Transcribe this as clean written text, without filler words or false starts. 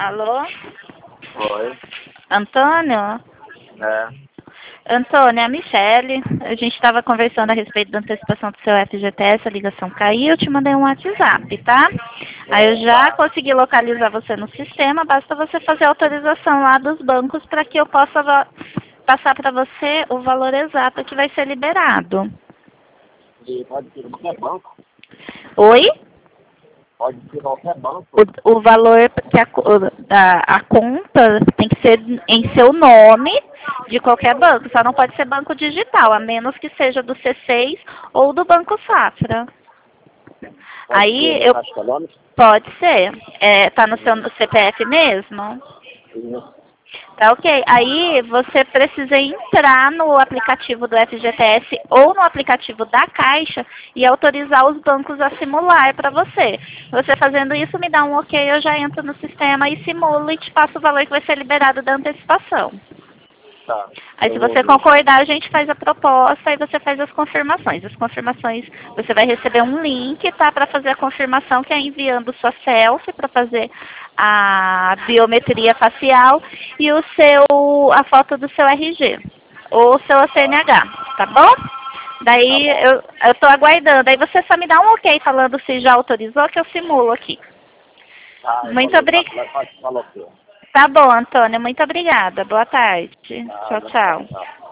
Alô? Oi. Antônio? É. Antônio, é a Michele. A gente estava conversando a respeito da antecipação do seu FGTS, a ligação caiu, eu te mandei um WhatsApp, tá? Aí eu já consegui localizar você no sistema, basta você fazer a autorização lá dos bancos para que eu possa passar para você o valor exato que vai ser liberado. E pode ser qualquer banco? Oi? Pode ser qualquer banco? O valor que a conta tem que ser em seu nome de qualquer banco, só não pode ser banco digital, a menos que seja do C6 ou do Banco Safra. Pode Aí ser eu Caixa Econômica? pode ser. Tá no seu CPF mesmo? Sim. Tá ok. Aí você precisa entrar no aplicativo do FGTS ou no aplicativo da Caixa e autorizar os bancos a simular para você. Você fazendo isso me dá um ok, eu já entro no sistema e simulo e te passo o valor que vai ser liberado da antecipação. Tá. Aí se você concordar, a gente faz a proposta e você faz as confirmações. As confirmações, você vai receber um link, tá, para fazer a confirmação, que é enviando sua selfie para fazer a biometria facial e a foto do seu RG ou seu CNH, tá bom? Daí eu tô aguardando. Aí você só me dá um ok falando se já autorizou que eu simulo aqui. Muito obrigada. Falou, Tá bom, Antônia. Muito obrigada. Boa tarde. Ah, Tchau, tchau. tchau.